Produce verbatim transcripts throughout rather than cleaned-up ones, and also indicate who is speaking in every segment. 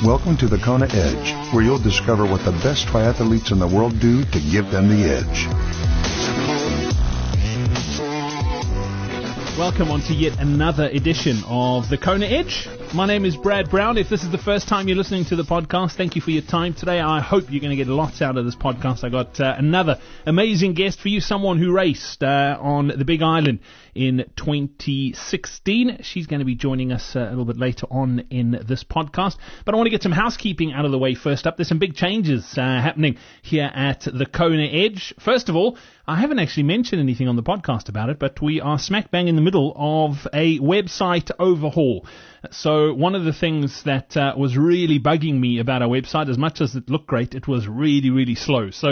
Speaker 1: Welcome to the Kona Edge, where you'll discover what the best triathletes in the world do to give them the edge.
Speaker 2: Welcome on to yet another edition of the Kona Edge. My name is Brad Brown. If this is the first time you're listening to the podcast, thank you for your time today. I hope you're going to get lots out of this podcast. I got uh, another amazing guest for you, someone who raced uh, on the Big Island in twenty sixteen. She's going to be joining us uh, a little bit later on in this podcast. But I want to get some housekeeping out of the way first up. There's some big changes uh, happening here at the Kona Edge. First of all, I haven't actually mentioned anything on the podcast about it, but we are smack bang in the middle of a website overhaul. So one of the things that uh, was really bugging me about our website, as much as it looked great, it was really, really slow. So uh,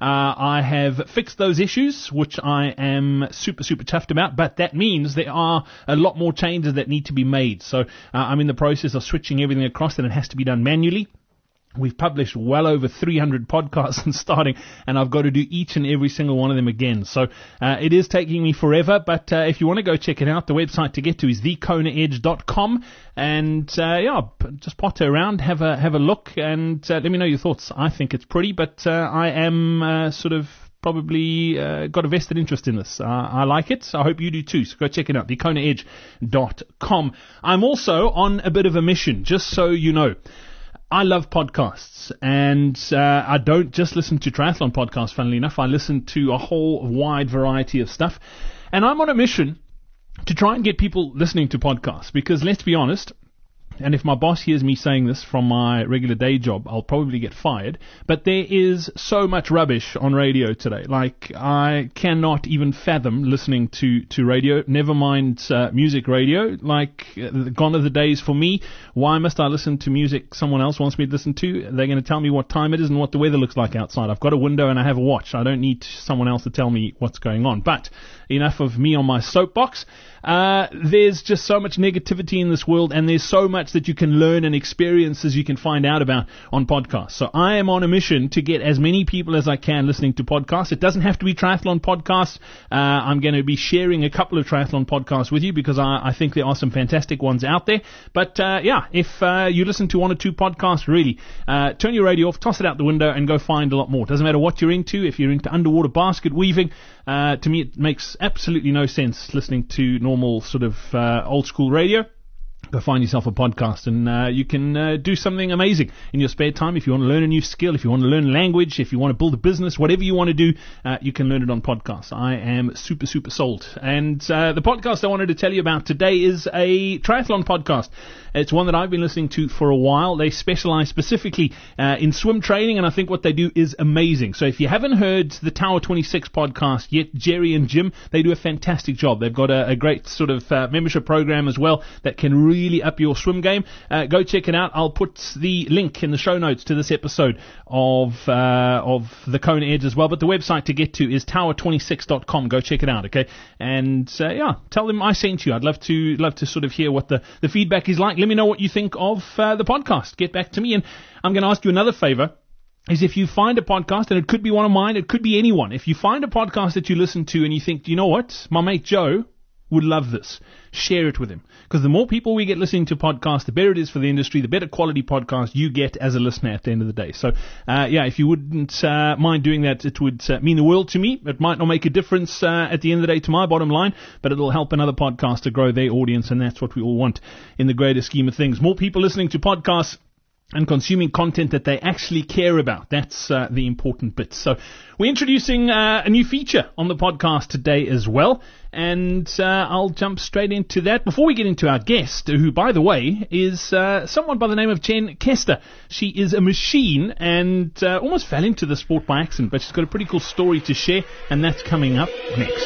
Speaker 2: I have fixed those issues, which I am super, super chuffed about. But that means there are a lot more changes that need to be made. So uh, I'm in the process of switching everything across, and it has to be done manually. We've published well over three hundred podcasts and starting, and I've got to do each and every single one of them again. So uh, it is taking me forever, but uh, if you want to go check it out, the website to get to is the kona edge dot com, and uh, yeah, just potter around, have a have a look, and uh, let me know your thoughts. I think it's pretty, but uh, I am uh, sort of probably uh, got a vested interest in this. Uh, I like it. I hope you do too. So go check it out, the kona edge dot com. I'm also on a bit of a mission, just so you know. I love podcasts, and uh, I don't just listen to triathlon podcasts, funnily enough. I listen to a whole wide variety of stuff, and I'm on a mission to try and get people listening to podcasts, because let's be honest, and if my boss hears me saying this from my regular day job, I'll probably get fired, but there is so much rubbish on radio today. Like, I cannot even fathom listening to, to radio, never mind uh, music radio. Like, uh, gone are the days for me. Why must I listen to music someone else wants me to listen to? They're going to tell me what time it is and what the weather looks like outside. I've got a window and I have a watch. I don't need someone else to tell me what's going on. But enough of me on my soapbox. Uh, there's just so much negativity in this world, and there's so much that you can learn and experience as you can find out about on podcasts. So I am on a mission to get as many people as I can listening to podcasts. It doesn't have to be triathlon podcasts. Uh, I'm going to be sharing a couple of triathlon podcasts with you, because I, I think there are some fantastic ones out there. But uh, yeah, if uh, you listen to one or two podcasts, really, uh, turn your radio off, toss it out the window, and go find a lot more. It doesn't matter what you're into. If you're into underwater basket weaving, uh, to me it makes absolutely no sense listening to normal sort of uh, old school radio. Go find yourself a podcast, and uh, you can uh, do something amazing in your spare time. If you want to learn a new skill, if you want to learn language, if you want to build a business, whatever you want to do, uh, you can learn it on podcasts. I am super, super sold. And uh, the podcast I wanted to tell you about today is a triathlon podcast. It's one that I've been listening to for a while. They specialize specifically uh, in swim training, and I think what they do is amazing. So if you haven't heard the Tower twenty-six podcast yet, Jerry and Jim, they do a fantastic job. They've got a, a great sort of uh, membership program as well that can really really up your swim game. Uh, go check it out. I'll put the link in the show notes to this episode of uh, of the Kona Edge as well. But the website to get to is tower twenty-six dot com. Go check it out, okay? And uh, yeah, tell them I sent you. I'd love to love to sort of hear what the, the feedback is like. Let me know what you think of uh, the podcast. Get back to me, and I'm going to ask you another favor. Is if you find a podcast, and it could be one of mine, it could be anyone. If you find a podcast that you listen to and you think, you know what, my mate Joe would love this, share it with him. Because the more people we get listening to podcasts, the better it is for the industry, the better quality podcast you get as a listener at the end of the day. So, uh, yeah, if you wouldn't uh, mind doing that, it would uh, mean the world to me. It might not make a difference uh, at the end of the day to my bottom line, but it'll help another podcaster grow their audience, and that's what we all want in the greater scheme of things. More people listening to podcasts and consuming content that they actually care about. That's uh, the important bit. So we're introducing uh, a new feature on the podcast today as well, and uh, I'll jump straight into that. Before we get into our guest, who, by the way, is uh, someone by the name of Jen Kester. She is a machine and uh, almost fell into the sport by accident, but she's got a pretty cool story to share, and that's coming up next.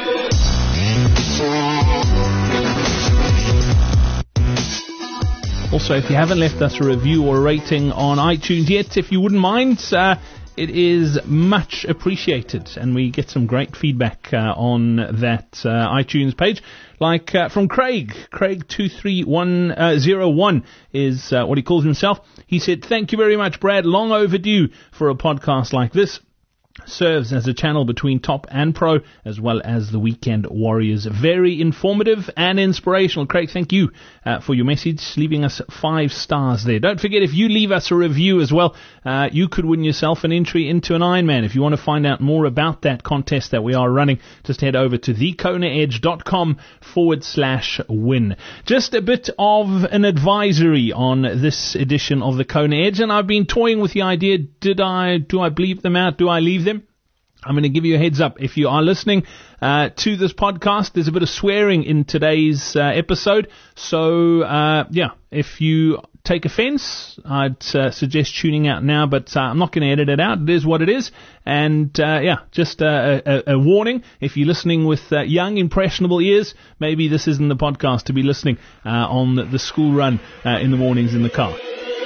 Speaker 2: Also, if you haven't left us a review or a rating on iTunes yet, if you wouldn't mind, uh, it is much appreciated, and we get some great feedback uh, on that uh, iTunes page. Like uh, from Craig, Craig two three one zero one is uh, what he calls himself. He said, "Thank you very much, Brad. Long overdue for a podcast like this. serves as a channel between top and pro, as well as the Weekend Warriors. Very informative and inspirational. Craig, thank you uh, for your message, leaving us five stars there. Don't forget, if you leave us a review as well, uh, you could win yourself an entry into an Ironman. If you want to find out more about that contest that we are running, just head over to thekonaedge.com forward slash win. Just a bit of an advisory on this edition of the Kona Edge, and I've been toying with the idea, did I, do I bleep them out? Do I leave them? I'm going to give you a heads up. If you are listening uh, to this podcast, there's a bit of swearing in today's uh, episode. So, uh, yeah, if you take offense, I'd uh, suggest tuning out now, but uh, I'm not going to edit it out. It is what it is. And, uh, yeah, just uh, a, a warning. If you're listening with uh, young, impressionable ears, maybe this isn't the podcast to be listening uh, on the, the school run uh, in the mornings in the car.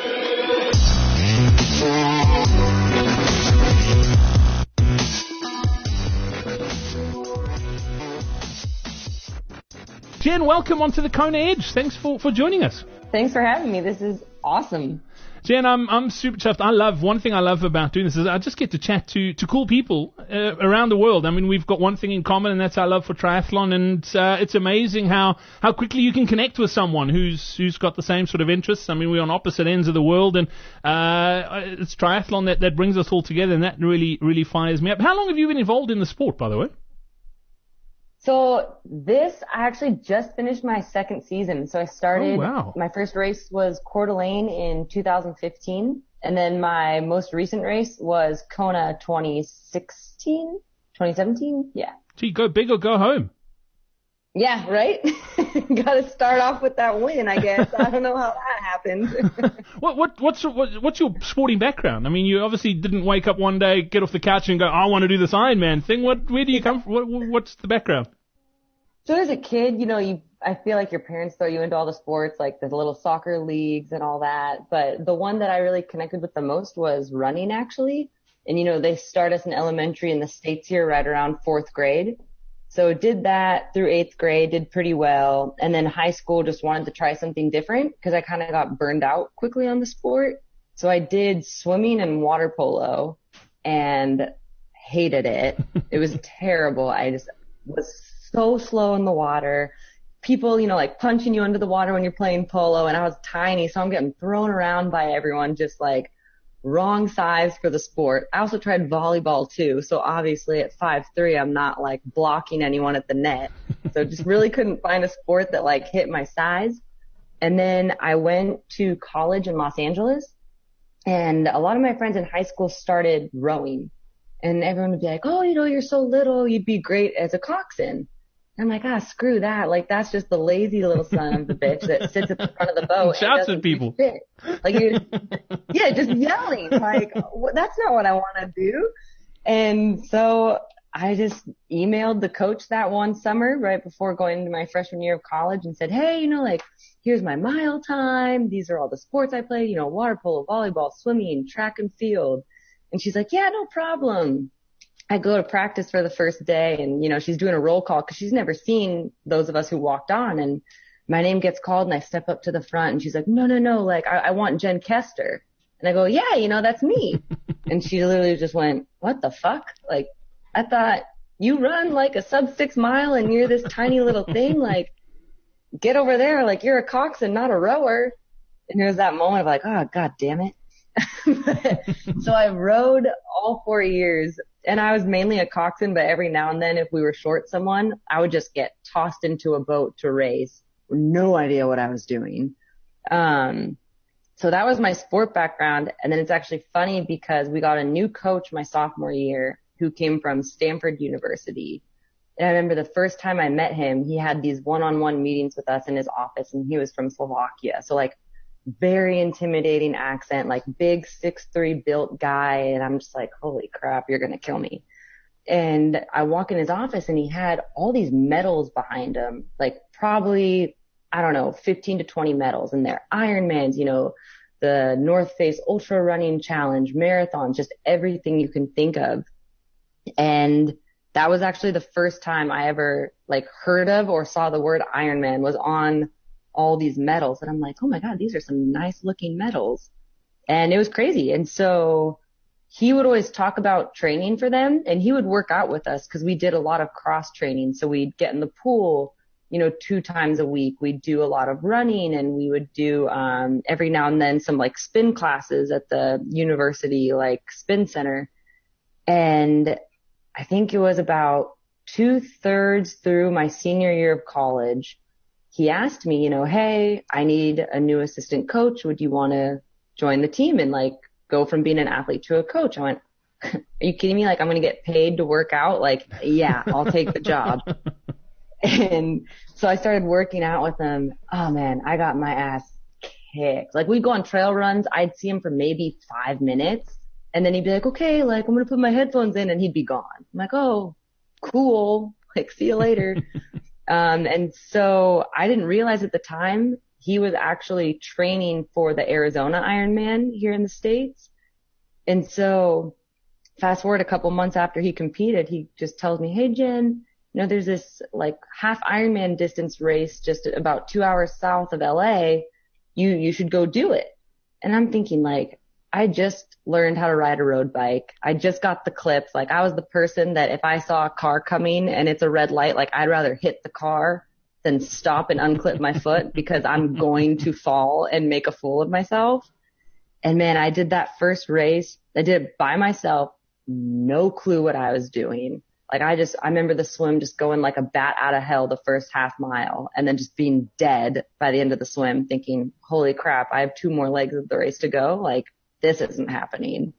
Speaker 2: Jen, welcome onto the Kona Edge. Thanks for, for joining us.
Speaker 3: Thanks for having me. This is awesome.
Speaker 2: Jen, I'm I'm super chuffed. I love, one thing I love about doing this is I just get to chat to, to cool people uh, around the world. I mean, we've got one thing in common, and that's our love for triathlon, and uh, it's amazing how, how quickly you can connect with someone who's who's got the same sort of interests. I mean, we're on opposite ends of the world, and uh, it's triathlon that, that brings us all together, and that really, really fires me up. How long have you been involved in the sport, by the way?
Speaker 3: So this, I actually just finished my second season. So I started,
Speaker 2: oh, wow.
Speaker 3: my first race was Coeur d'Alene in two thousand fifteen. And then my most recent race was Kona twenty sixteen, twenty seventeen. Yeah.
Speaker 2: Gee, go big or go home.
Speaker 3: Yeah, right? Got to start off with that win, I guess. I don't know how that happened.
Speaker 2: what, what, what's, what, what's your sporting background? I mean, you obviously didn't wake up one day, get off the couch and go, I want to do this Ironman thing. What, where do you come from? What, what's the background?
Speaker 3: So as a kid, you know, you, I feel like your parents throw you into all the sports, like the little soccer leagues and all that. But the one that I really connected with the most was running, actually. And, you know, they start us in elementary in the States here right around fourth grade. So did that through eighth grade, did pretty well. And then high school, just wanted to try something different because I kind of got burned out quickly on the sport. So I did swimming and water polo and hated it. It was terrible. I just was so slow in the water. People, you know, like punching you under the water when you're playing polo, and I was tiny, so I'm getting thrown around by everyone, just like wrong size for the sport. I also tried volleyball too, so obviously at five three, I'm not like blocking anyone at the net. So just really couldn't find a sport that like hit my size. And then I went to college in Los Angeles, and a lot of my friends in high school started rowing, and everyone would be like, oh, you know, you're so little, you'd be great as a coxswain. I'm like, ah, screw that. Like, that's just the lazy little son of the bitch that sits at the front of the boat.
Speaker 2: Shouts at people.
Speaker 3: Shit. Like, you, yeah, just yelling. Like, that's not what I want to do. And so I just emailed the coach that one summer right before going into my freshman year of college and said, hey, you know, like, here's my mile time. These are all the sports I played, you know, water polo, volleyball, swimming, track and field. And she's like, yeah, no problem. I go to practice for the first day, and, you know, she's doing a roll call because she's never seen those of us who walked on, and my name gets called, and I step up to the front, and she's like, no, no, no, like, I, I want Jen Kester. And I go, yeah, you know, that's me. And she literally just went, what the fuck? Like, I thought, you run like a sub six mile, and you're this tiny little thing, like, get over there, like, you're a coxswain, not a rower. And there was that moment of like, oh, god damn it. So I rowed all four years, and I was mainly a coxswain, but every now and then if we were short someone, I would just get tossed into a boat to race. No idea what I was doing. Um, so that was my sport background. And then it's actually funny because we got a new coach my sophomore year who came from Stanford University. And I remember the first time I met him, he had these one-on-one meetings with us in his office, and he was from Slovakia. So like, very intimidating accent, like big six three built guy. And I'm just like, holy crap, you're going to kill me. And I walk in his office, and he had all these medals behind him, like probably, I don't know, fifteen to twenty medals. And they're Ironmans, you know, the North Face Ultra Running Challenge, marathons, just everything you can think of. And that was actually the first time I ever like heard of or saw the word Ironman was on all these medals. And I'm like, oh my God, these are some nice looking medals. And it was crazy. And so he would always talk about training for them, and he would work out with us because we did a lot of cross training. So we'd get in the pool, you know, two times a week. We'd do a lot of running, and we would do, um, every now and then some like spin classes at the university, like spin center. And I think it was about two thirds through my senior year of college. He asked me, you know, hey, I need a new assistant coach. Would you want to join the team and like go from being an athlete to a coach? I went, are you kidding me? Like, I'm going to get paid to work out? Like, yeah, I'll take the job. And so I started working out with him. Oh man, I got my ass kicked. Like, we'd go on trail runs. I'd see him for maybe five minutes. And then he'd be like, okay, like, I'm going to put my headphones in, and he'd be gone. I'm like, oh, cool. Like, see you later. um, and so I didn't realize at the time he was actually training for the Arizona Ironman here in the States. And so fast forward a couple months after he competed, he just tells me, hey, Jen, you know, there's this like half Ironman distance race just about two hours south of L A. You, you should go do it. And I'm thinking like, I just learned how to ride a road bike. I just got the clips. Like, I was the person that if I saw a car coming and it's a red light, like, I'd rather hit the car than stop and unclip my foot because I'm going to fall and make a fool of myself. And man, I did that first race. I did it by myself. No clue what I was doing. Like, I just, I remember the swim just going like a bat out of hell the first half mile and then just being dead by the end of the swim thinking, holy crap, I have two more legs of the race to go. Like, this isn't happening.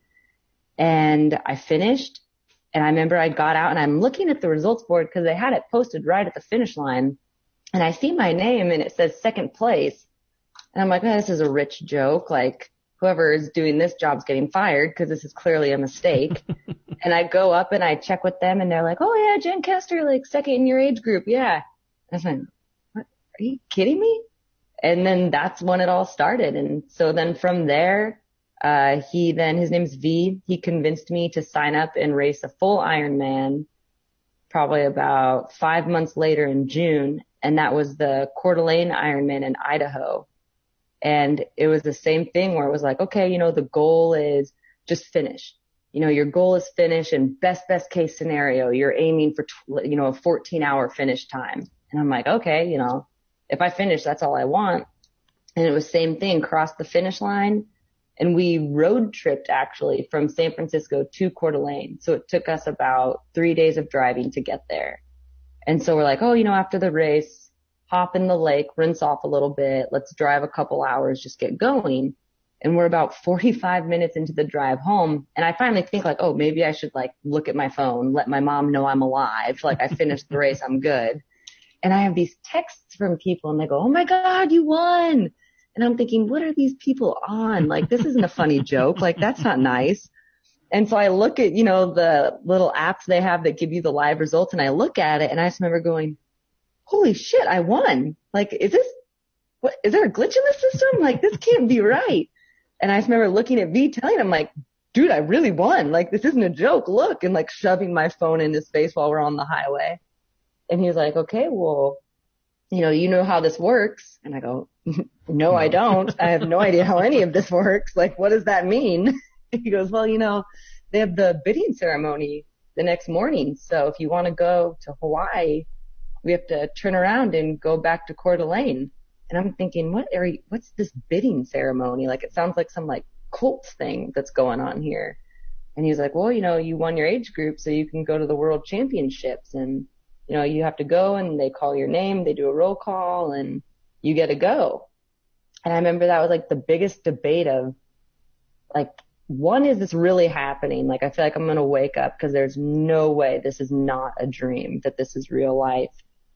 Speaker 3: And I finished, and I remember I got out and I'm looking at the results board because they had it posted right at the finish line, and I see my name and it says second place. And I'm like, oh, this is a rich joke. Like, whoever is doing this job's getting fired because this is clearly a mistake. And I go up and I check with them, and they're like, oh yeah, Jen Kester, like second in your age group. Yeah. I was like, what? Are you kidding me? And then that's when it all started. And so then from there, Uh, he then, his name's V. He convinced me to sign up and race a full Ironman probably about five months later in June. And that was the Coeur d'Alene Ironman in Idaho. And it was the same thing where it was like, okay, you know, the goal is just finish. You know, your goal is finish, and best, best case scenario, you're aiming for, you know, a fourteen hour finish time. And I'm like, okay, you know, if I finish, that's all I want. And it was same thing, cross the finish line. And we road tripped actually from San Francisco to Coeur d'Alene. So it took us about three days of driving to get there. And so we're like, oh, you know, after the race, hop in the lake, rinse off a little bit. Let's drive a couple hours, just get going. And we're about forty-five minutes into the drive home. And I finally think like, oh, maybe I should like look at my phone, let my mom know I'm alive. Like, I finished the race, I'm good. And I have these texts from people, and they go, oh my God, you won. And I'm thinking, what are these people on? Like, this isn't a funny joke. Like, that's not nice. And so I look at, you know, the little apps they have that give you the live results, and I look at it, and I just remember going, holy shit, I won. Like, is this, what, is there a glitch in the system? Like, this can't be right. And I just remember looking at V, telling him, like, dude, I really won. Like, this isn't a joke. Look, and like shoving my phone in his face while we're on the highway. And he was like, okay, well, you know, you know how this works. And I go, no, I don't. I have no idea how any of this works. Like, what does that mean? He goes, well, you know, they have the bidding ceremony the next morning. So if you want to go to Hawaii, we have to turn around and go back to Coeur d'Alene. And I'm thinking, what are you, what's this bidding ceremony? Like, it sounds like some like cult thing that's going on here. And he's like, well, you know, you won your age group, so you can go to the world championships, and you know, you have to go, and they call your name, they do a roll call, and you get to go. And I remember that was like the biggest debate of like, one, is this really happening? Like, I feel like I'm going to wake up because there's no way this is not a dream, that this is real life.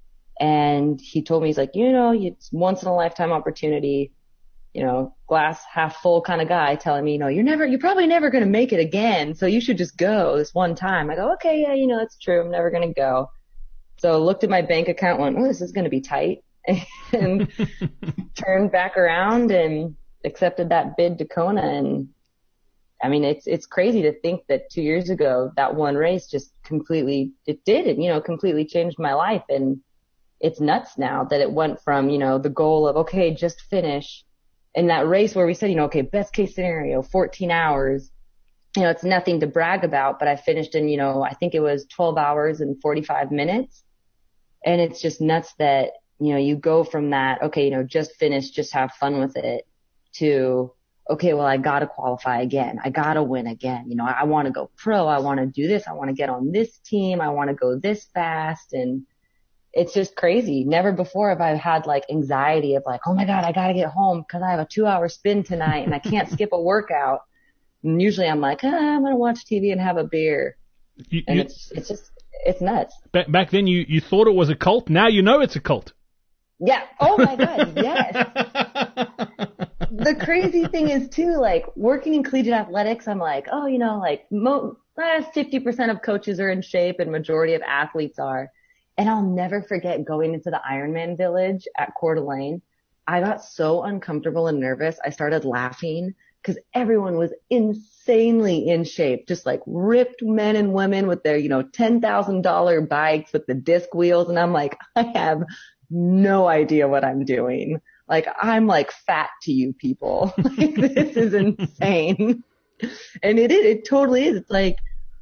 Speaker 3: And he told me, he's like, you know, it's once in a lifetime opportunity, you know, glass half full kind of guy telling me, you know, you're never, you're probably never going to make it again. So you should just go this one time. I go, okay, yeah, you know, it's true. I'm never going to go. So looked at my bank account, went, oh, this is going to be tight, and turned back around and accepted that bid to Kona. And I mean, it's, it's crazy to think that two years ago, that one race just completely, it did, it, you know, completely changed my life. And it's nuts now that it went from, you know, the goal of, okay, just finish, and that race where we said, you know, okay, best case scenario, fourteen hours, you know, it's nothing to brag about, but I finished in, you know, I think it was twelve hours and forty-five minutes. And it's just nuts that, you know, you go from that, okay, you know, just finish, just have fun with it, to, okay, well, I got to qualify again. I got to win again. You know, I, I want to go pro. I want to do this. I want to get on this team. I want to go this fast. And it's just crazy. Never before have I had like anxiety of like, oh my God, I got to get home because I have a two hour spin tonight and I can't skip a workout. And usually I'm like, ah, I'm going to watch T V and have a beer. You, and you, it's, it's just, it's nuts.
Speaker 2: Back, back then you, you thought it was a cult. Now you know it's a cult. Yeah.
Speaker 3: Oh my God. Yes. The crazy thing is too, like working in collegiate athletics, I'm like, oh, you know, like mo- eh, fifty percent of coaches are in shape and majority of athletes are. And I'll never forget going into the Ironman Village at Coeur d'Alene. I got so uncomfortable and nervous. I started laughing because everyone was insanely in shape, just like ripped men and women with their, you know, ten thousand dollars bikes with the disc wheels. And I'm like, I have no idea what I'm doing. Like, I'm like fat to you people. Like, this is insane. And it is, it totally is. It's like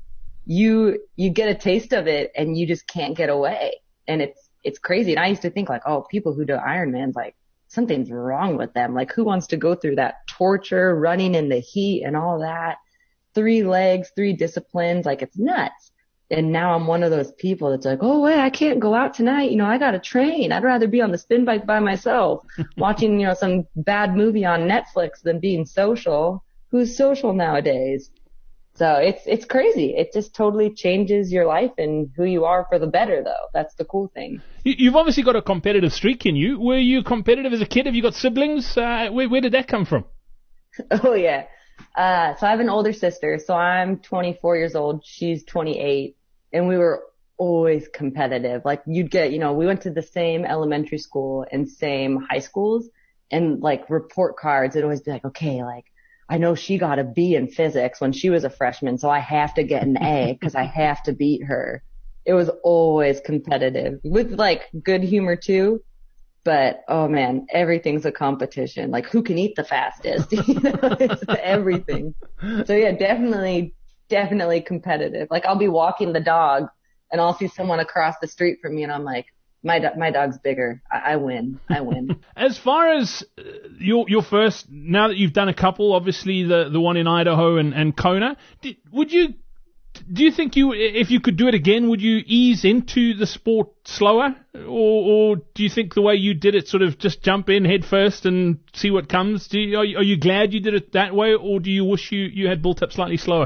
Speaker 3: you, you get a taste of it and you just can't get away. And it's, it's crazy. And I used to think like, oh, people who do Ironmans, like something's wrong with them. Like, who wants to go through that torture, running in the heat and all that? Three legs, three disciplines. Like, it's nuts. And now I'm one of those people that's like, oh, wait, I can't go out tonight. You know, I got to train. I'd rather be on the spin bike by myself watching, you know, some bad movie on Netflix than being social. Who's social nowadays? So it's, it's crazy. It just totally changes your life and who you are for the better, though. That's the cool thing.
Speaker 2: You've obviously got a competitive streak in you. Were you competitive as a kid? Have you got siblings? Uh, where, where did that come from?
Speaker 3: Oh, yeah. Uh, so I have an older sister. So I'm twenty-four years old. She's twenty-eight. And we were always competitive. Like, you'd get, you know, we went to the same elementary school and same high schools, and like report cards, it'd always be like, okay, like, I know she got a B in physics when she was a freshman, so I have to get an A because I have to beat her. It was always competitive with like good humor too. But, oh man, everything's a competition. Like, who can eat the fastest? You know, it's everything. So yeah, definitely, definitely competitive. Like, I'll be walking the dog and I'll see someone across the street from me and I'm like, my do- my dog's bigger. I-, I win. I win.
Speaker 2: As far as your your first, now that you've done a couple, obviously the, the one in Idaho and, and Kona, did, would you, do you think you, if you could do it again, would you ease into the sport slower? Or, or do you think the way you did it, sort of just jump in head first and see what comes? Do you, are, you, are you glad you did it that way, or do you wish you, you had built up slightly slower?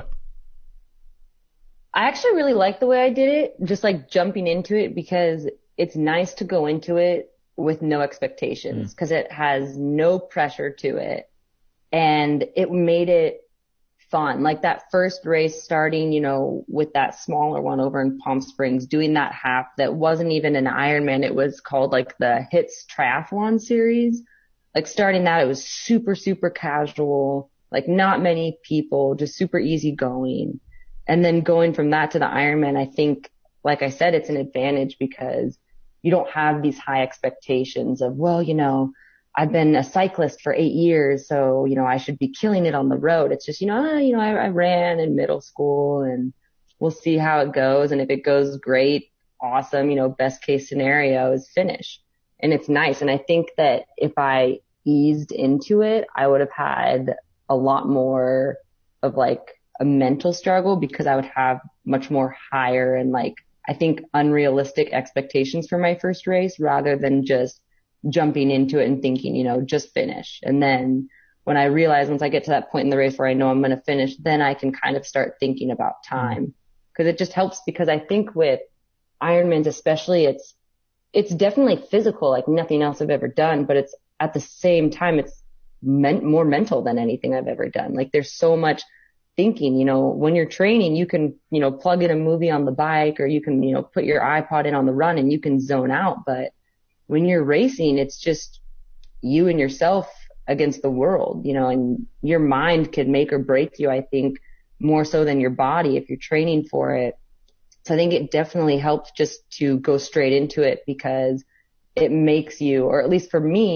Speaker 3: I actually really like the way I did it, just like jumping into it, because it's nice to go into it with no expectations, because mm. it has no pressure to it. And it made it fun. Like that first race starting, you know, with that smaller one over in Palm Springs, doing that half that wasn't even an Ironman. It was called like the HITS Triathlon series. Like starting that, it was super, super casual, like not many people, just super easy going. And then going from that to the Ironman, I think, like I said, it's an advantage because you don't have these high expectations of, well, you know, I've been a cyclist for eight years, so, you know, I should be killing it on the road. It's just, you know, ah, you know, I, I ran in middle school and we'll see how it goes. And if it goes great, awesome, you know, best case scenario is finish. And it's nice. And I think that if I eased into it, I would have had a lot more of like a mental struggle, because I would have much more higher and like, I think unrealistic expectations for my first race, rather than just jumping into it and thinking, you know, just finish. And then when I realize, once I get to that point in the race where I know I'm going to finish, then I can kind of start thinking about time, because it just helps. Because I think with Ironmans especially, it's, it's definitely physical, like nothing else I've ever done, but it's at the same time, it's men- more mental than anything I've ever done. Like there's so much thinking, you know, when you're training, you can, you know, plug in a movie on the bike, or you can, you know, put your iPod in on the run and you can zone out. But when you're racing, it's just you and yourself against the world, you know, and your mind can make or break you, I think, more so than your body if you're training for it. So I think it definitely helps just to go straight into it, because it makes you, or at least for me,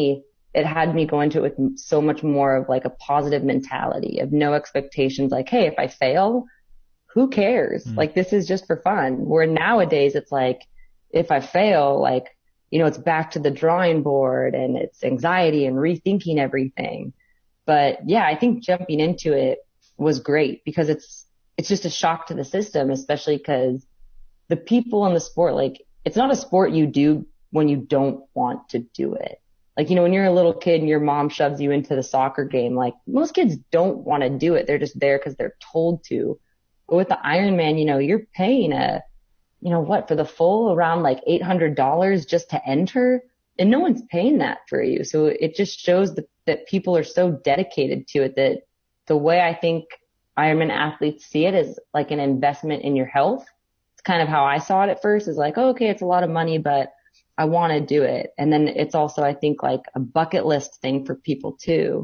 Speaker 3: it had me go into it with so much more of like a positive mentality of no expectations. Like, hey, if I fail, who cares? Mm. Like, this is just for fun. Where nowadays it's like, if I fail, like, you know, it's back to the drawing board and it's anxiety and rethinking everything. But yeah, I think jumping into it was great because it's, it's just a shock to the system, especially because the people in the sport, like, it's not a sport you do when you don't want to do it. Like, you know, when you're a little kid and your mom shoves you into the soccer game, like, most kids don't want to do it. They're just there because they're told to. But with the Ironman, you know, you're paying a, you know what, for the full around like eight hundred dollars just to enter, and no one's paying that for you. So it just shows that, that people are so dedicated to it that the way I think Ironman athletes see it is like an investment in your health. It's kind of how I saw it at first, is like, oh, okay, it's a lot of money, but I want to do it. And then it's also, I think, like a bucket list thing for people too.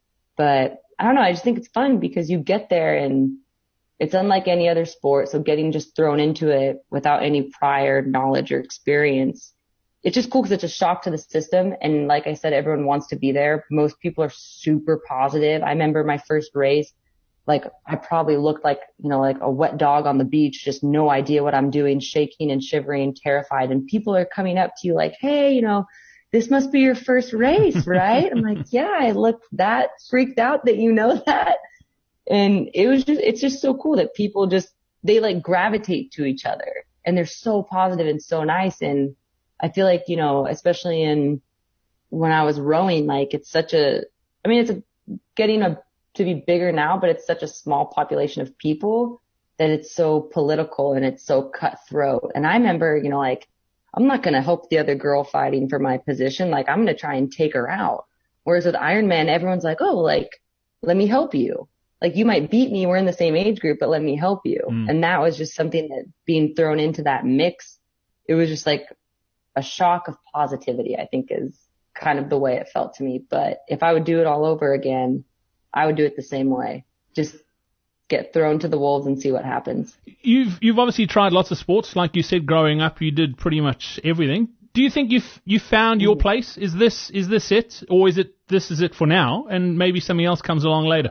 Speaker 3: But I don't know. I just think it's fun because you get there and it's unlike any other sport. So getting just thrown into it without any prior knowledge or experience, it's just cool because it's a shock to the system. And like I said, everyone wants to be there. Most people are super positive. I remember my first race, like I probably looked like, you know, like a wet dog on the beach, just no idea what I'm doing, shaking and shivering, terrified. And people are coming up to you like, hey, you know, this must be your first race, right? I'm like, yeah, I look that freaked out that you know that. And it was just, it's just so cool that people just, they like gravitate to each other and they're so positive and so nice. And I feel like, you know, especially in when I was rowing, like it's such a, I mean, it's a, getting a, to be bigger now, but it's such a small population of people that it's so political and it's so cutthroat. And I remember, you know, like, I'm not going to help the other girl fighting for my position. Like, I'm going to try and take her out. Whereas with Ironman, everyone's like, oh, like, let me help you. Like, you might beat me. We're in the same age group, but let me help you. Mm. And that was just something that being thrown into that mix, it was just like a shock of positivity, I think is kind of the way it felt to me. But if I would do it all over again, I would do it the same way. Just get thrown to the wolves and see what happens.
Speaker 2: You've you've obviously tried lots of sports. Like you said, growing up, you did pretty much everything. Do you think you've you found your place? Is this is this it, or is it this is it for now, and maybe something else comes along later?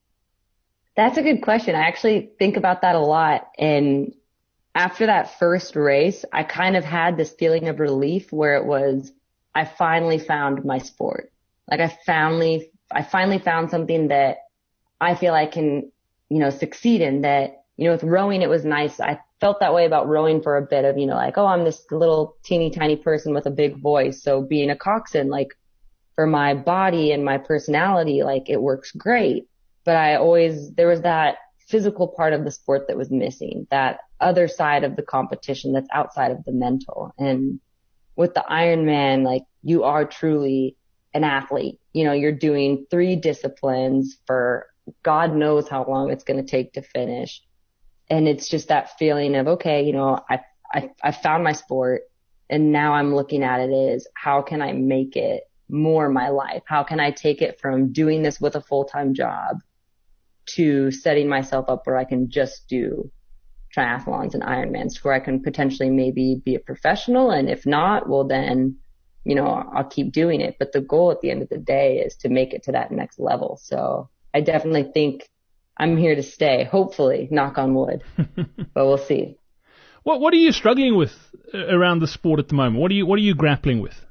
Speaker 3: That's a good question. I actually think about that a lot. And after that first race, I kind of had this feeling of relief where it was, I finally found my sport. Like I finally, I finally found something that I feel I can, you know, succeed in. That, you know, with rowing, it was nice. I felt that way about rowing for a bit of, you know, like, oh, I'm this little teeny tiny person with a big voice. So being a coxswain, like for my body and my personality, like it works great. But I always, there was that physical part of the sport that was missing, that other side of the competition that's outside of the mental. And with the Ironman, like you are truly an athlete. You know, you're doing three disciplines for God knows how long it's going to take to finish. And it's just that feeling of, okay, you know, I, I, I found my sport and now I'm looking at it as how can I make it more my life? How can I take it from doing this with a full-time job to setting myself up where I can just do triathlons and Ironmans, where I can potentially maybe be a professional. And if not, well then, you know, I'll keep doing it. But the goal at the end of the day is to make it to that next level. So I definitely think I'm here to stay, hopefully, knock on wood, but we'll see.
Speaker 2: What What are you struggling with around the sport at the moment? What are you What are you grappling with?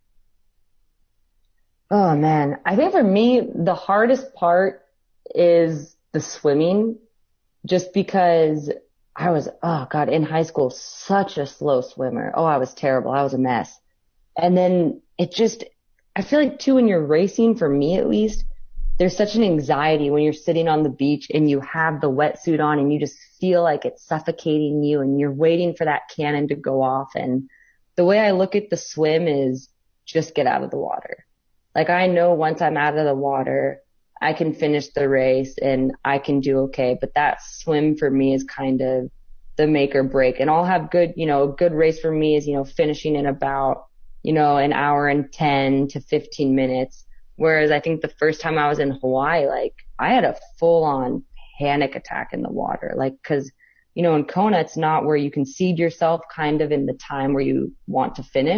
Speaker 3: Oh man, I think for me, the hardest part is the swimming, just because I was, oh God, in high school, such a slow swimmer. Oh, I was terrible. I was a mess. And then it just, I feel like too, when you're racing, for me at least, there's such an anxiety when you're sitting on the beach and you have the wetsuit on and you just feel like it's suffocating you and you're waiting for that cannon to go off. And the way I look at the swim is just get out of the water. Like I know once I'm out of the water, I can finish the race and I can do okay. But that swim for me is kind of the make or break. And I'll have good, you know, a good race for me is, you know, finishing in about, you know, an hour and ten to fifteen minutes. Whereas I think the first time I was in Hawaii, like I had a full on panic attack in the water. Like, cause, you know, in Kona, it's not where you can seed yourself kind of in the time where you want to finish.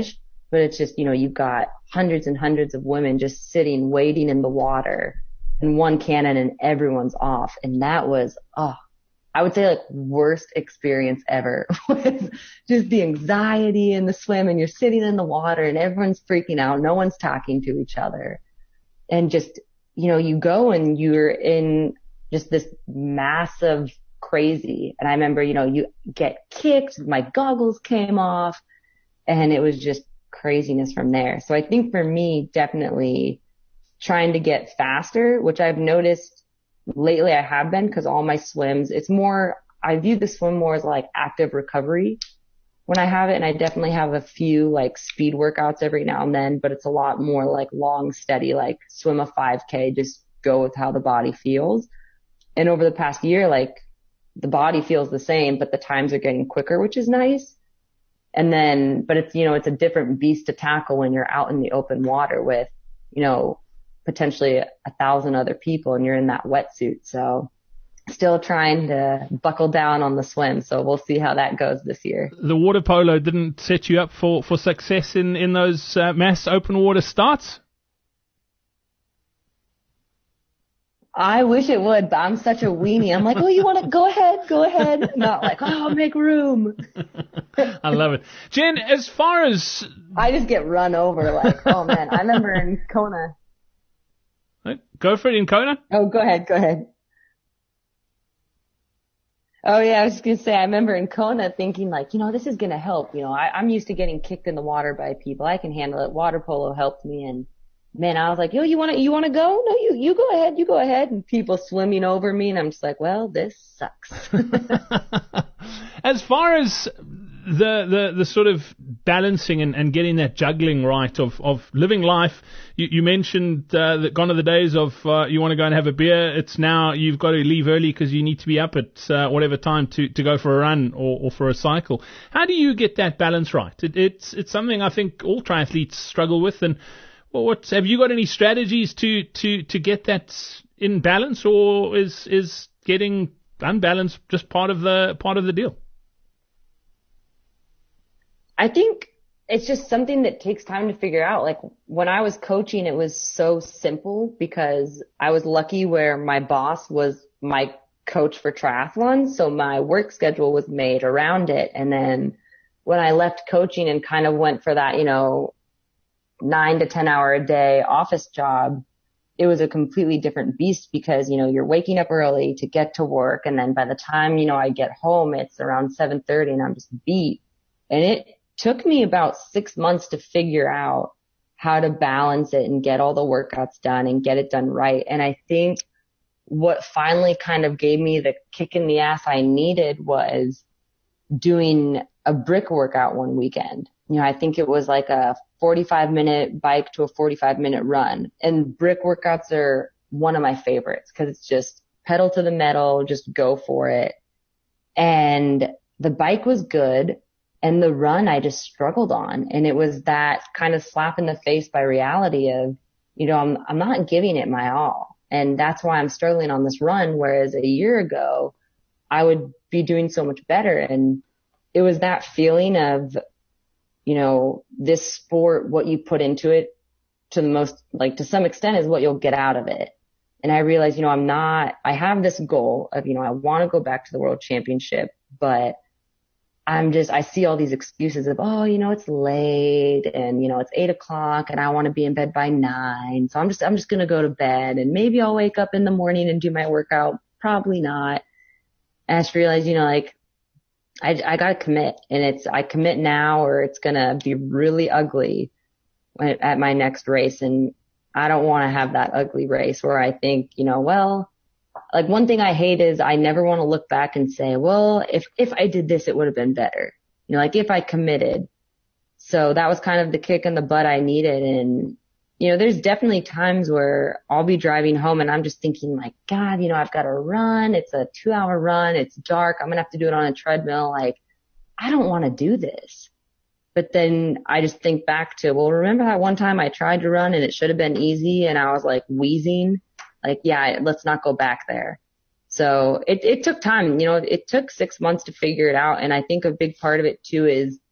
Speaker 3: but it's just, you know, you've got hundreds and hundreds of women just sitting, waiting in the water and one cannon and everyone's off. And that was, oh, I would say like worst experience ever with just the anxiety in the swim, and you're sitting in the water and everyone's freaking out. No one's talking to each other. And just, you know, you go and you're in just this massive crazy. And I remember, you know, you get kicked, my goggles came off, and it was just craziness from there. So I think for me, definitely trying to get faster, which I've noticed lately I have been, because all my swims, it's more, I view the swim more as like active recovery when I have it. And I definitely have a few like speed workouts every now and then, but it's a lot more like long, steady, like swim a five K, just go with how the body feels. And over the past year, like the body feels the same, but the times are getting quicker, which is nice. And then, but it's, you know, it's a different beast to tackle when you're out in the open water with, you know, potentially a thousand other people and you're in that wetsuit. So still trying to buckle down on the swim. So we'll see how that goes this year.
Speaker 2: The water polo didn't set you up for, for success in, in those uh, mass open water starts?
Speaker 3: I wish it would, but I'm such a weenie. I'm like, oh, you want to go ahead, go ahead. Not like, oh, make room.
Speaker 2: I love it. Jen, as far as...
Speaker 3: I just get run over like, oh man, I remember in Kona.
Speaker 2: Go for it in Kona.
Speaker 3: Oh, go ahead, go ahead. Oh yeah, I was just going to say, I remember in Kona thinking like, you know, this is going to help. You know, I, I'm used to getting kicked in the water by people. I can handle it. Water polo helped me. And man, I was like, yo, you want to, you want to go? No, you, you go ahead, you go ahead. And people swimming over me. And I'm just like, well, this sucks.
Speaker 2: As far as the, the, the sort of balancing and, and getting that juggling right of, of living life, you, you mentioned uh, that gone are the days of uh, you want to go and have a beer. It's now you've got to leave early because you need to be up at uh, whatever time to, to go for a run or, or for a cycle. How do you get that balance right? It, it's it's something I think all triathletes struggle with. And well, what have you got any strategies to, to, to get that in balance, or is is getting unbalanced just part of the part of the deal?
Speaker 3: I think it's just something that takes time to figure out. Like when I was coaching, it was so simple because I was lucky where my boss was my coach for triathlon. So my work schedule was made around it. And then when I left coaching and kind of went for that, you know, nine to ten hour a day office job, it was a completely different beast because, you know, you're waking up early to get to work. And then by the time, you know, I get home, it's around seven thirty and I'm just beat. And it took me about six months to figure out how to balance it and get all the workouts done and get it done right. And I think what finally kind of gave me the kick in the ass I needed was doing a brick workout one weekend. You know, I think it was like a forty-five minute bike to a forty-five minute run. And brick workouts are one of my favorites because it's just pedal to the metal, just go for it. And the bike was good. And the run I just struggled on. And it was that kind of slap in the face by reality of, you know, I'm, I'm not giving it my all. And that's why I'm struggling on this run. Whereas a year ago, I would be doing so much better. And it was that feeling of, you know, this sport, what you put into it to the most, like to some extent is what you'll get out of it. And I realized, you know, I'm not, I have this goal of, you know, I want to go back to the world championship, but I'm just, I see all these excuses of, oh, you know, it's late and, you know, it's eight o'clock and I want to be in bed by nine. So I'm just, I'm just going to go to bed and maybe I'll wake up in the morning and do my workout. Probably not. And I just realized, you know, like I, I got to commit, and it's, I commit now or it's going to be really ugly when, at my next race. And I don't want to have that ugly race where I think, you know, well, like one thing I hate is I never want to look back and say, well, if, if I did this, it would have been better. You know, like if I committed. So that was kind of the kick in the butt I needed. And, you know, there's definitely times where I'll be driving home and I'm just thinking like, God, you know, I've got to run. It's a two hour run. It's dark. I'm going to have to do it on a treadmill. Like, I don't want to do this. But then I just think back to, well, remember that one time I tried to run and it should have been easy and I was like wheezing. Like, yeah, let's not go back there. So it, it took time. You know, it took six months to figure it out. And I think a big part of it too is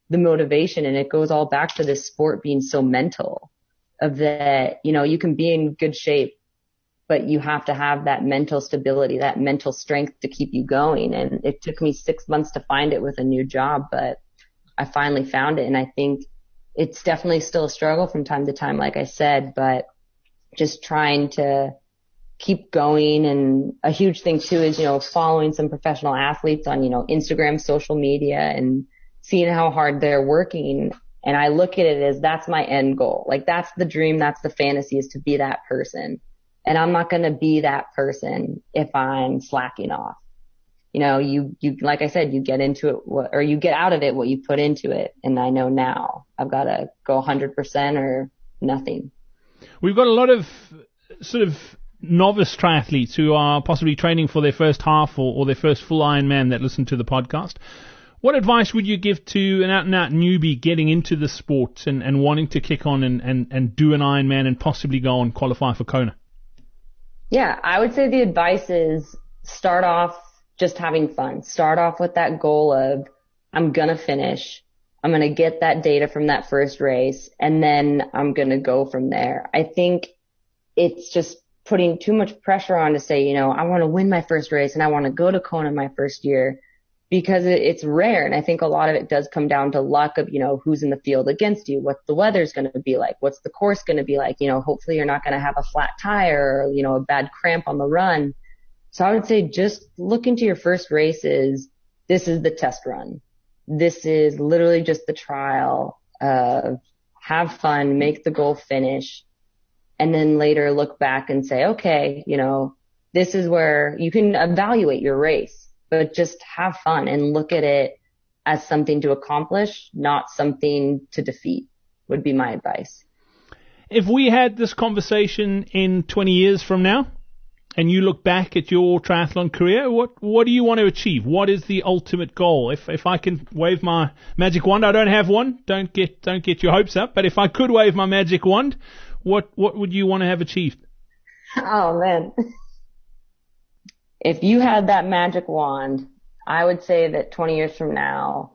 Speaker 3: the motivation. And it goes all back to this sport being so mental, of that, you know, you can be in good shape, but you have to have that mental stability, that mental strength to keep you going. And it took me six months to find it with a new job, but I finally found it. And I think it's definitely still a struggle from time to time, like I said, but just trying to keep going. And a huge thing too is, you know, following some professional athletes on, you know, Instagram, social media, and seeing how hard they're working. And I look at it as that's my end goal. Like that's the dream. That's the fantasy, is to be that person. And I'm not going to be that person if I'm slacking off. You know, you, you, like I said, you get into it, or you get out of it what you put into it. And I know now I've got to go one hundred percent or nothing.
Speaker 2: We've got a lot of sort of novice triathletes who are possibly training for their first half or, or their first full Ironman that listen to the podcast. What advice would you give to an out-and-out newbie getting into the sport and, and wanting to kick on and, and, and do an Ironman and possibly go and qualify for Kona?
Speaker 3: Yeah, I would say the advice is start off just having fun. Start off with that goal of, I'm going to finish. I'm going to get that data from that first race, and then I'm going to go from there. I think it's just putting too much pressure on to say, you know, I want to win my first race and I want to go to Kona my first year, because it, it's rare. And I think a lot of it does come down to luck of, you know, who's in the field against you, what the weather's going to be like, what's the course going to be like. You know, hopefully you're not going to have a flat tire or, you know, a bad cramp on the run. So I would say just look into your first races. This is the test run. This is literally just the trial. Uh, have fun, make the goal finish, and then later look back and say, okay, you know, this is where you can evaluate your race. But just have fun and look at it as something to accomplish, not something to defeat, would be my advice.
Speaker 2: If we had this conversation in twenty years from now, and you look back at your triathlon career, what what do you want to achieve? What is the ultimate goal? If if I can wave my magic wand, I don't have one. Don't get don't get your hopes up. But if I could wave my magic wand, what what would you want to have achieved?
Speaker 3: Oh man. If you had that magic wand, I would say that twenty years from now,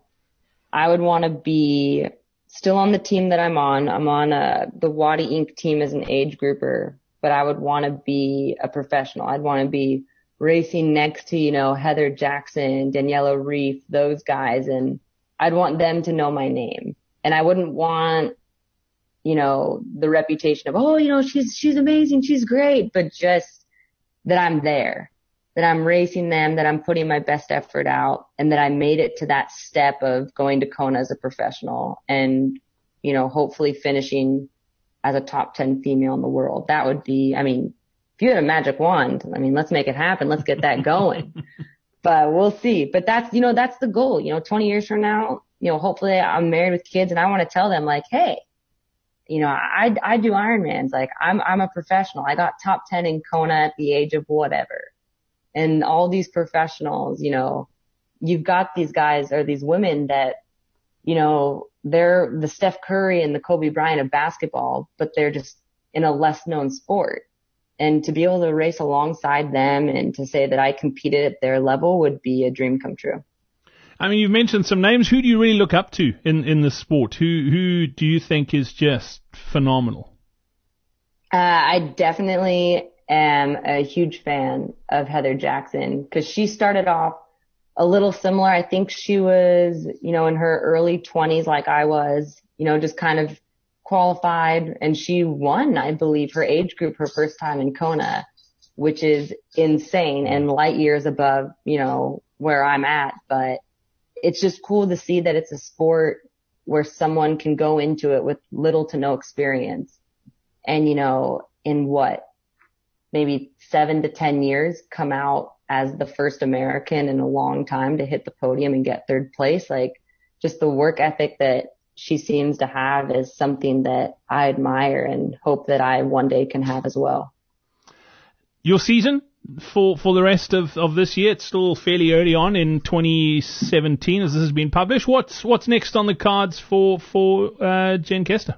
Speaker 3: I would want to be still on the team that I'm on. I'm on a, the Wadi Incorporated team as an age grouper, but I would want to be a professional. I'd want to be racing next to, you know, Heather Jackson, Daniela Reef, those guys, and I'd want them to know my name. And I wouldn't want, you know, the reputation of, oh, you know, she's she's amazing, she's great, but just that I'm there. That I'm racing them, that I'm putting my best effort out, and that I made it to that step of going to Kona as a professional and, you know, hopefully finishing as a top ten female in the world. That would be, I mean, if you had a magic wand, I mean, let's make it happen. Let's get that going. But we'll see. But that's, you know, that's the goal. You know, twenty years from now, you know, hopefully I'm married with kids and I want to tell them like, hey, you know, I, I do Ironmans. Like I'm, I'm a professional. I got top ten in Kona at the age of whatever. And all these professionals, you know, you've got these guys or these women that, you know, they're the Steph Curry and the Kobe Bryant of basketball, but they're just in a less known sport. And to be able to race alongside them and to say that I competed at their level would be a dream come true.
Speaker 2: I mean, you've mentioned some names. Who do you really look up to in, in the sport? Who, who do you think is just phenomenal?
Speaker 3: Uh, I definitely am a huge fan of Heather Jackson because she started off a little similar. I think she was, you know, in her early twenties like I was, you know, just kind of qualified, and she won, I believe, her age group her first time in Kona, which is insane and light years above, you know, where I'm at. But it's just cool to see that it's a sport where someone can go into it with little to no experience and, you know, in what, maybe seven to ten years come out as the first American in a long time to hit the podium and get third place. Like just the work ethic that she seems to have is something that I admire and hope that I one day can have as well.
Speaker 2: Your season for, for the rest of, of this year, it's still fairly early on in twenty seventeen as this has been published. What's, what's next on the cards for, for, uh, Jen Kester?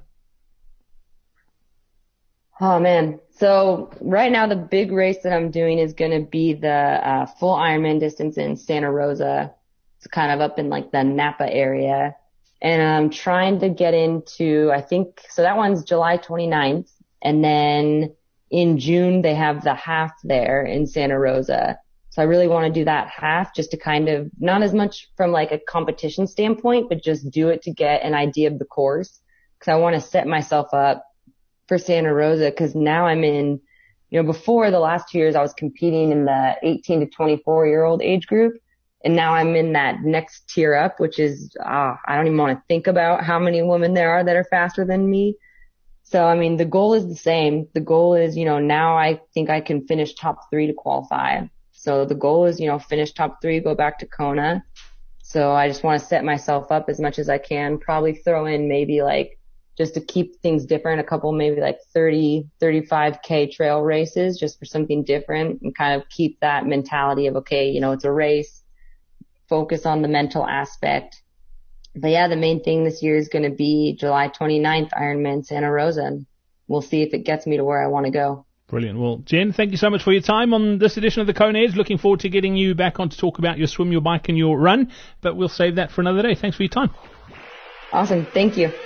Speaker 3: Oh man. So right now the big race that I'm doing is going to be the uh, full Ironman distance in Santa Rosa. It's kind of up in like the Napa area. and I'm trying to get into, I think, so that one's July twenty-ninth. And then in June, they have the half there in Santa Rosa. So I really want to do that half just to kind of, not as much from like a competition standpoint, but just do it to get an idea of the course. Cause I want to set myself up for Santa Rosa. Cause now I'm in, you know, before the last two years, I was competing in the eighteen to twenty-four year old age group. And now I'm in that next tier up, which is, uh, I don't even want to think about how many women there are that are faster than me. So, I mean, the goal is the same. The goal is, you know, now I think I can finish top three to qualify. So the goal is, you know, finish top three, go back to Kona. So I just want to set myself up as much as I can, probably throw in maybe like, just to keep things different, a couple maybe like thirty, thirty-five K trail races just for something different and kind of keep that mentality of, okay, you know, it's a race, focus on the mental aspect. But yeah, the main thing this year is going to be July twenty-ninth, Ironman Santa Rosa. And we'll see if it gets me to where I want to go.
Speaker 2: Brilliant. Well, Jen, thank you so much for your time on this edition of the Kona Edge. Looking forward to getting you back on to talk about your swim, your bike and your run. But we'll save that for another day. Thanks for your time.
Speaker 3: Awesome. Thank you.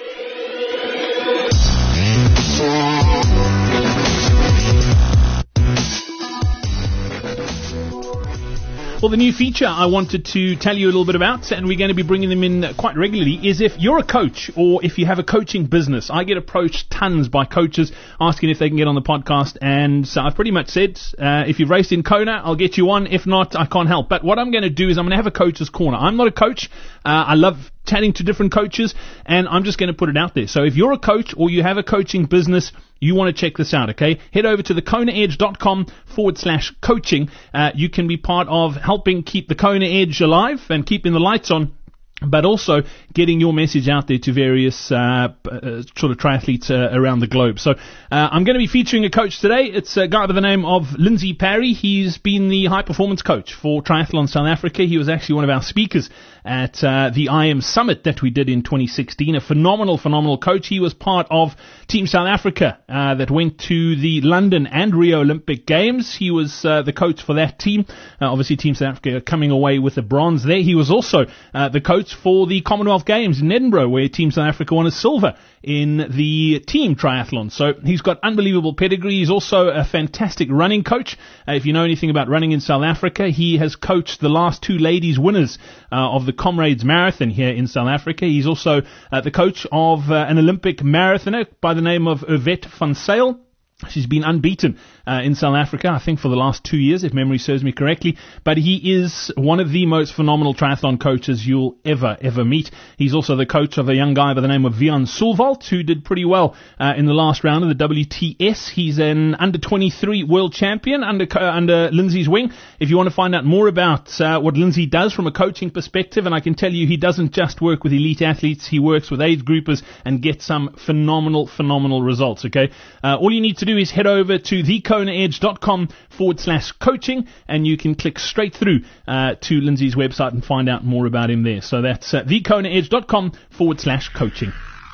Speaker 2: Well, the new feature I wanted to tell you a little bit about, and we're going to be bringing them in quite regularly, is if you're a coach or if you have a coaching business. I get approached tons by coaches asking if they can get on the podcast, and so I've pretty much said, uh, if you've raced in Kona, I'll get you on. If not, I can't help. But what I'm going to do is I'm going to have a coach's corner. I'm not a coach. Uh, I love chatting to different coaches, and I'm just going to put it out there. So if you're a coach or you have a coaching business, you want to check this out, okay? Head over to the kona edge dot com forward slash coaching. Uh, you can be part of helping keep the Kona Edge alive and keeping the lights on, but also getting your message out there to various uh, uh, sort of triathletes uh, around the globe. So uh, I'm going to be featuring a coach today. It's a guy by the name of Lindsay Parry. He's been the high-performance coach for Triathlon South Africa. He was actually one of our speakers at uh, the I M Summit that we did in twenty sixteen. A phenomenal, phenomenal coach. He was part of Team South Africa uh, that went to the London and Rio Olympic Games. He was uh, the coach for that team. Uh, obviously, Team South Africa coming away with the bronze there. He was also uh, the coach for the Commonwealth Games in Edinburgh, where Team South Africa won a silver in the team triathlon. So he's got unbelievable pedigree. He's also a fantastic running coach. Uh, if you know anything about running in South Africa, he has coached the last two ladies winners uh, of the Comrades Marathon here in South Africa. He's also uh, the coach of uh, an Olympic marathoner by the name of Yvette van Sail. She's been unbeaten uh, in South Africa, I think, for the last two years, if memory serves me correctly. But he is one of the most phenomenal triathlon coaches you'll ever, ever meet. He's also the coach of a young guy by the name of Wiaan Sulwalt, who did pretty well uh, in the last round of the W T S. He's an under twenty-three world champion under uh, under Lindsay's wing. If you want to find out more about uh, what Lindsay does from a coaching perspective, and I can tell you he doesn't just work with elite athletes, he works with age groupers and gets some phenomenal, phenomenal results, okay? Uh, all you need to do is head over to the kona edge dot com forward slash coaching, and you can click straight through uh, to Lindsay's website and find out more about him there. So that's uh, the kona edge dot com forward slash coaching.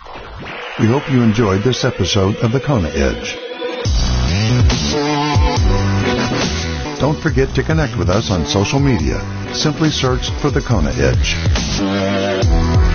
Speaker 1: We hope you enjoyed this episode of the Kona Edge. Don't forget to connect with us on social media. Simply search for the Kona Edge.